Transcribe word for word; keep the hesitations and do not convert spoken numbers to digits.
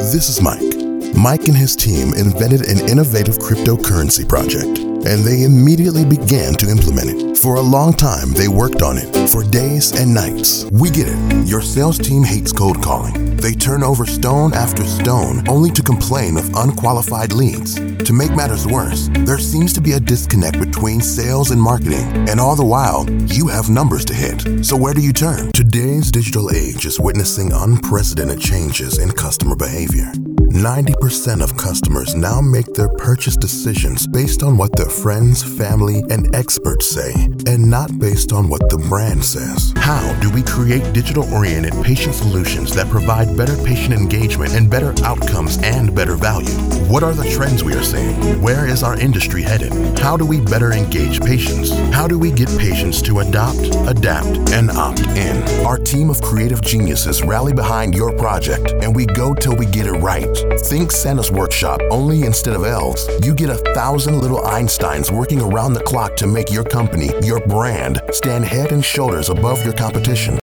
This is Mike. Mike and his team invented an innovative cryptocurrency project, and they immediately began to implement it. For a long time, they worked on it, for days and nights. We get it. Your sales team hates cold calling. They turn over stone after stone, only to complain of unqualified leads. To make matters worse, there seems to be a disconnect between sales and marketing, and all the while, you have numbers to hit. So where do you turn? Today's digital age is witnessing unprecedented changes in customer behavior. ninety percent of customers now make their purchase decisions based on what their friends, family, and experts say, and not based on what the brand says. How do we create digital-oriented patient solutions that provide better patient engagement and better outcomes and better value? What are the trends we are seeing? Where is our industry headed? How do we better engage patients? How do we get patients to adopt, adapt, and opt in? Our team of creative geniuses rally behind your project, and we go till we get it right. Think Santa's workshop, only instead of elves, you get a thousand little Einsteins working around the clock to make your company, your brand, stand head and shoulders above your competition.